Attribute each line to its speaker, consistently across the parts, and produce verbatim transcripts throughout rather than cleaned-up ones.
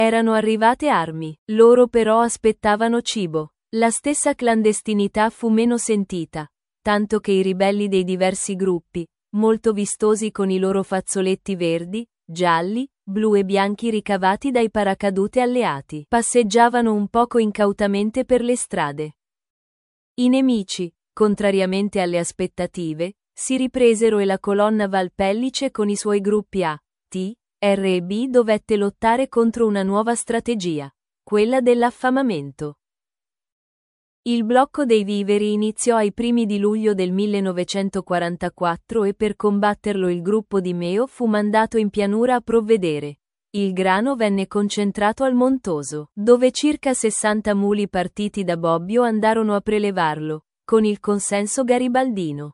Speaker 1: Erano arrivate armi, loro però aspettavano cibo. La stessa clandestinità fu meno sentita, tanto che i ribelli dei diversi gruppi, molto vistosi con i loro fazzoletti verdi, gialli, blu e bianchi ricavati dai paracadute alleati, passeggiavano un poco incautamente per le strade. I nemici, contrariamente alle aspettative, si ripresero e la colonna Valpellice con i suoi gruppi A, T, R e B dovette lottare contro una nuova strategia, quella dell'affamamento. Il blocco dei viveri iniziò ai primi di luglio del millenovecentoquarantaquattro e per combatterlo il gruppo di Meo fu mandato in pianura a provvedere. Il grano venne concentrato al Montoso, dove circa sessanta muli partiti da Bobbio andarono a prelevarlo, con il consenso garibaldino.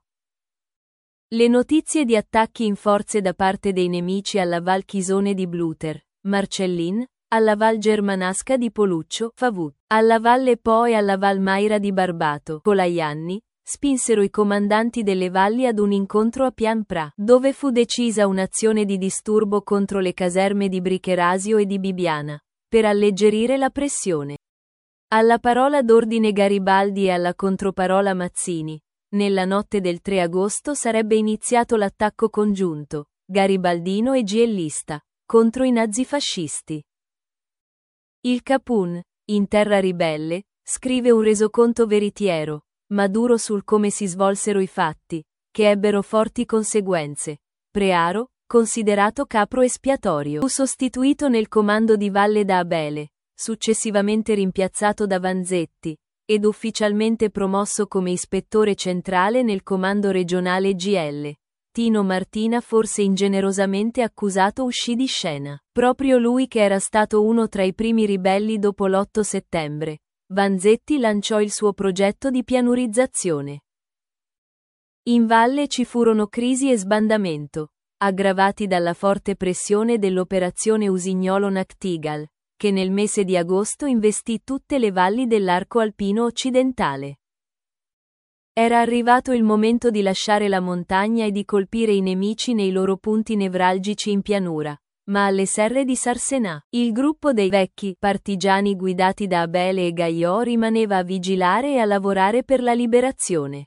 Speaker 1: Le notizie di attacchi in forze da parte dei nemici alla Val Chisone di Bluter, Marcellin, alla Val Germanasca di Poluccio, Favut, alla Valle Po e alla Val Maira di Barbato, Colaianni, spinsero i comandanti delle valli ad un incontro a Pianpra, dove fu decisa un'azione di disturbo contro le caserme di Bricherasio e di Bibiana, per alleggerire la pressione. Alla parola d'ordine Garibaldi e alla controparola Mazzini, nella notte del tre agosto sarebbe iniziato l'attacco congiunto, garibaldino e giellista, contro i nazifascisti. Il Capun, in terra ribelle, scrive un resoconto veritiero, ma duro sul come si svolsero i fatti, che ebbero forti conseguenze. Prearo, considerato capro espiatorio, fu sostituito nel comando di Valle da Abele, successivamente rimpiazzato da Vanzetti, ed ufficialmente promosso come ispettore centrale nel comando regionale G L. Tino Martina, forse ingenerosamente accusato, uscì di scena. Proprio lui che era stato uno tra i primi ribelli dopo l'otto settembre. Vanzetti lanciò il suo progetto di pianurizzazione. In valle ci furono crisi e sbandamento, aggravati dalla forte pressione dell'operazione Usignolo-Nachtigal, che nel mese di agosto investì tutte le valli dell'arco alpino occidentale. Era arrivato il momento di lasciare la montagna e di colpire i nemici nei loro punti nevralgici in pianura, ma alle serre di Sarsenà, il gruppo dei vecchi partigiani guidati da Abele e Gaiò rimaneva a vigilare e a lavorare per la liberazione.